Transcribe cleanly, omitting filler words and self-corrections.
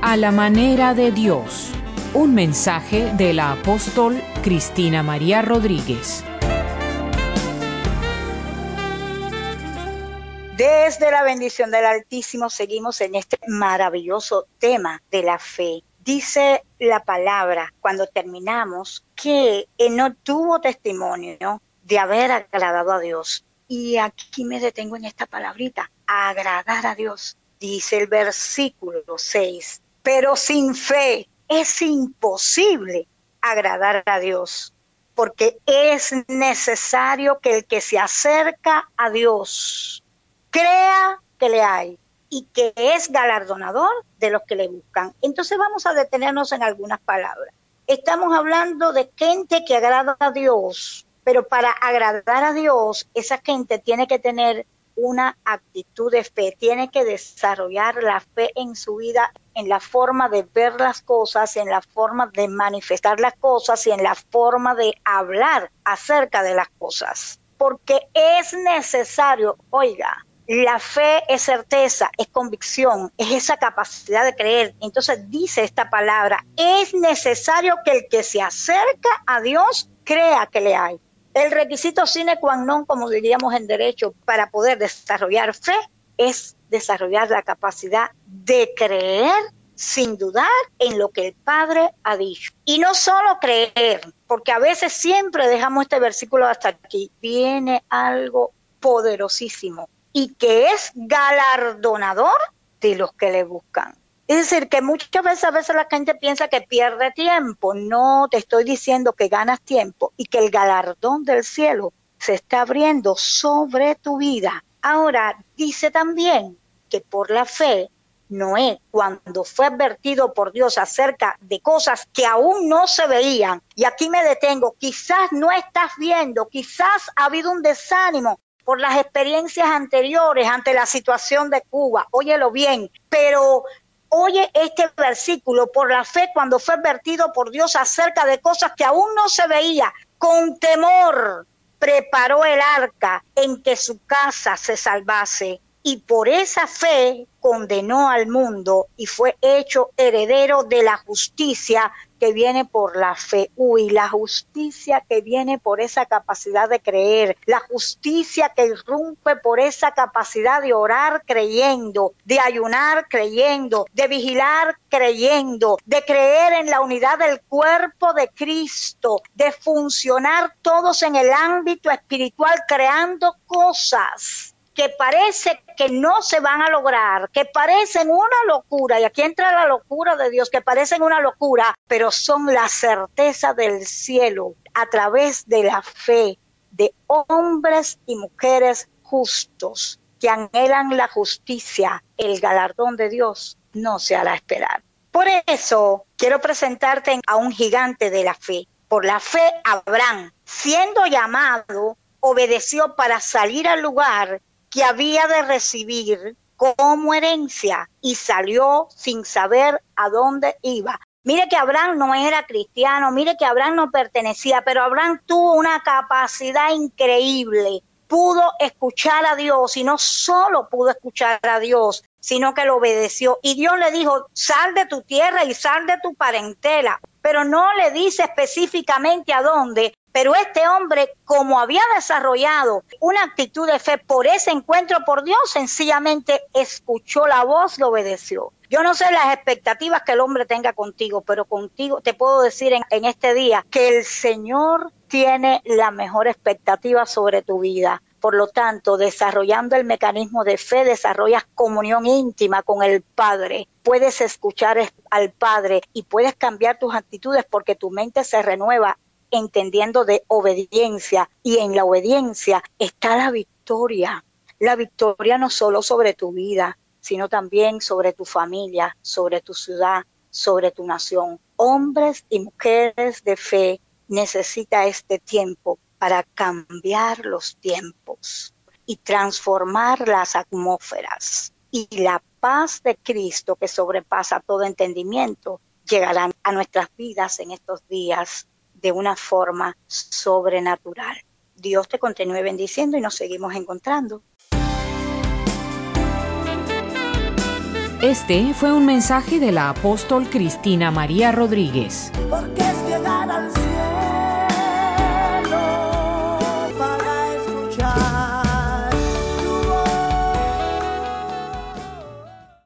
A la manera de Dios. Un mensaje de la apóstol Cristina María Rodríguez. Desde la bendición del Altísimo seguimos en este maravilloso tema de la fe. Dice la palabra cuando terminamos que él no tuvo testimonio de haber agradado a Dios. Y aquí me detengo en esta palabrita, agradar a Dios. Dice el versículo 6, pero sin fe es imposible agradar a Dios, porque es necesario que el que se acerca a Dios crea que le hay y que es galardonador de los que le buscan. Entonces vamos a detenernos en algunas palabras. Estamos hablando de gente que agrada a Dios, pero para agradar a Dios, esa gente tiene que tener una actitud de fe, tiene que desarrollar la fe en su vida, en la forma de ver las cosas, en la forma de manifestar las cosas y en la forma de hablar acerca de las cosas. Porque es necesario, oiga, la fe es certeza, es convicción, es esa capacidad de creer. Entonces dice esta palabra, es necesario que el que se acerca a Dios crea que le hay. El requisito sine qua non, como diríamos en derecho, para poder desarrollar fe, es desarrollar la capacidad de creer sin dudar en lo que el Padre ha dicho. Y no solo creer, porque a veces siempre dejamos este versículo hasta aquí. Viene algo poderosísimo y que es galardonador de los que le buscan. Es decir, que muchas veces la gente piensa que pierde tiempo. No, te estoy diciendo que ganas tiempo y que el galardón del cielo se está abriendo sobre tu vida. Ahora, dice también que por la fe, Noé, cuando fue advertido por Dios acerca de cosas que aún no se veían, y aquí me detengo, quizás no estás viendo, quizás ha habido un desánimo por las experiencias anteriores ante la situación de Cuba, óyelo bien, pero oye este versículo, por la fe cuando fue advertido por Dios acerca de cosas que aún no se veía, con temor preparó el arca en que su casa se salvase y por esa fe condenó al mundo y fue hecho heredero de la justicia que viene por la fe. Uy, la justicia que viene por esa capacidad de creer, la justicia que irrumpe por esa capacidad de orar creyendo, de ayunar creyendo, de vigilar creyendo, de creer en la unidad del cuerpo de Cristo, de funcionar todos en el ámbito espiritual creando cosas que parece que no se van a lograr, que parecen una locura, y aquí entra la locura de Dios, que parecen una locura, pero son la certeza del cielo a través de la fe de hombres y mujeres justos que anhelan la justicia. El galardón de Dios no se hará esperar. Por eso quiero presentarte a un gigante de la fe. Por la fe, Abraham, siendo llamado, obedeció para salir al lugar que había de recibir como herencia y salió sin saber a dónde iba. Mire que Abraham no era cristiano, mire que Abraham no pertenecía, pero Abraham tuvo una capacidad increíble. Pudo escuchar a Dios y no solo pudo escuchar a Dios, sino que lo obedeció. Y Dios le dijo, sal de tu tierra y sal de tu parentela, pero no le dice específicamente a dónde. Pero este hombre, como había desarrollado una actitud de fe por ese encuentro por Dios, sencillamente escuchó la voz, lo obedeció. Yo no sé las expectativas que el hombre tenga contigo, pero contigo te puedo decir en este día que el Señor tiene la mejor expectativa sobre tu vida. Por lo tanto, desarrollando el mecanismo de fe, desarrollas comunión íntima con el Padre. Puedes escuchar al Padre y puedes cambiar tus actitudes porque tu mente se renueva entendiendo de obediencia, y en la obediencia está la victoria no solo sobre tu vida, sino también sobre tu familia, sobre tu ciudad, sobre tu nación. Hombres y mujeres de fe necesita este tiempo para cambiar los tiempos y transformar las atmósferas, y la paz de Cristo que sobrepasa todo entendimiento llegará a nuestras vidas en estos días de una forma sobrenatural. Dios te continúe bendiciendo y nos seguimos encontrando. Este fue un mensaje de la apóstol Cristina María Rodríguez. Porque es llegar al